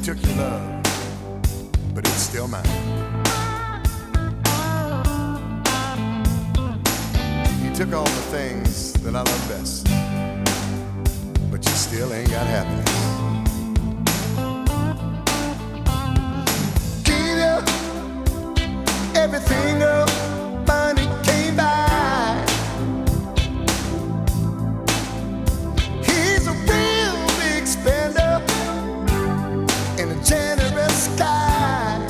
took your love, but it's still mine. You took all the things that I love best, but you still ain't got happiness. Gave you everything up, money came by. He's a real big spender in a generous sky.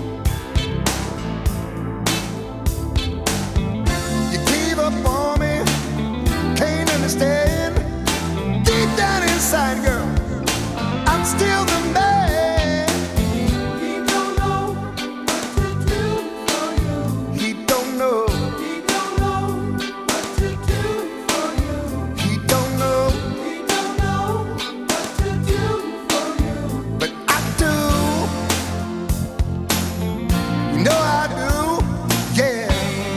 You gave up on me, can't understand. Deep down inside, girl, I'm still the man. He don't know what to do for you. He don't know. He don't know what to do for you. He don't know. He don't know what to do for you. But I do. You know I do. Yeah.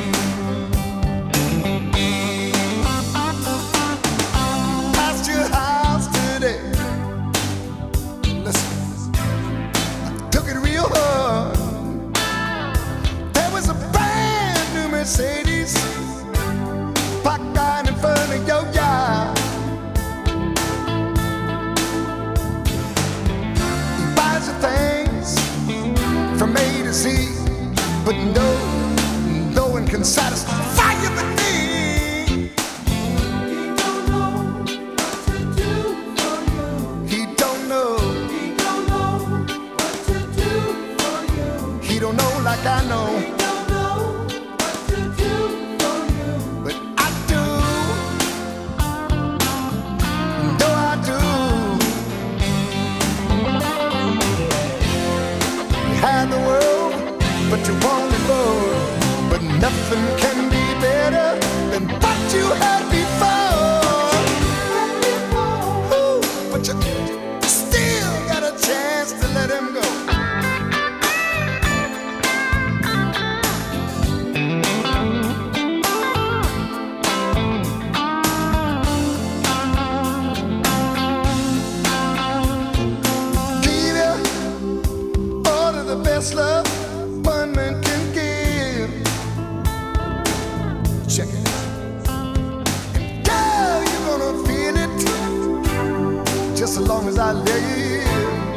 Past your house today. Listen, I took it real hard. There was a brand new Mercedes parked right in front of your yard. He buys you things from A to Z, but no one can satisfy you but me. He don't know what to do for you. He don't know. He don't know what to do for you. He don't know like I know. He don't know what to do for you. But I do. No, I do. You had the world, but you wanted more. But nothing can be better than what you had before. Ooh, but you still got a chance to let him go. Give you all of the best love one man can give. Check it out. And girl, you're gonna feel it just as long as I live.